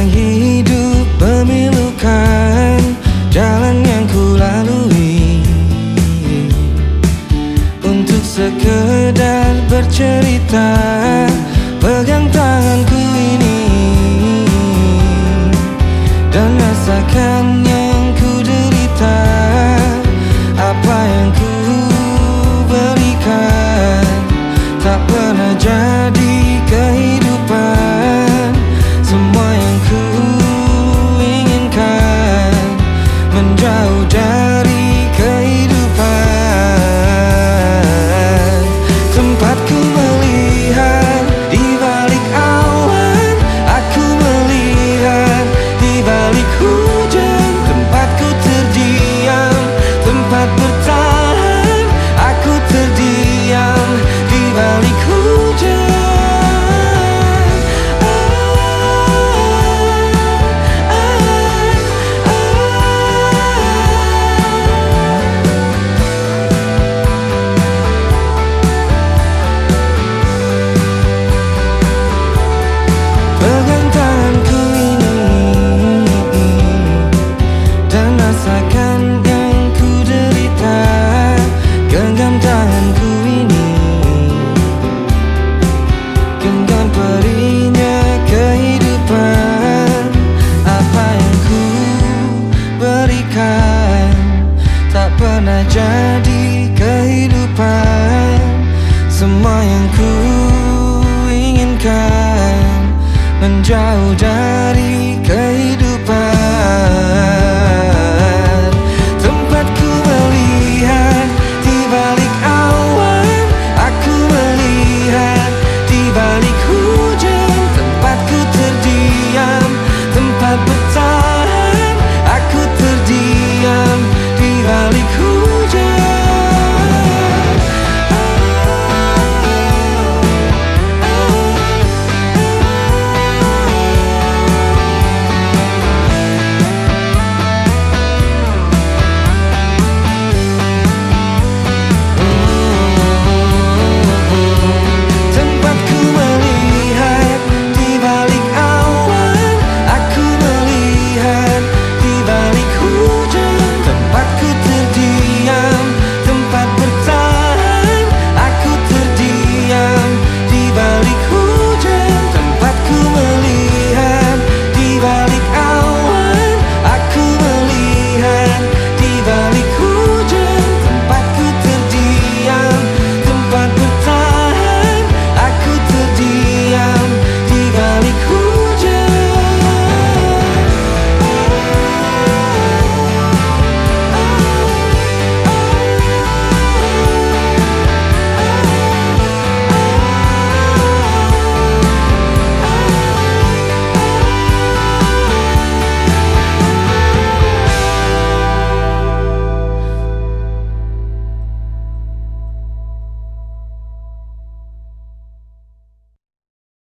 hidup memilukan jalan yang ku lalui, untuk sekedar bercerita. Pegang tanganku ini dan rasakan yang ku derita. Apa yang ku berikan tak pernah jadi kehidupan. Semua yang ku inginkan menjauh dari kehidupan. Tempatku melihat di balik awan, aku melihat di balik hujan. Tempatku terdiam, tempat bertahan, aku terdiam di balik hujan. Pegang tanganku ini dan rasakan yang ku derita. Genggam tanganku ini, genggam perihnya kehidupan. Apa yang ku berikan tak pernah jadi kehidupan. Semua yang ku inginkan menjauh dari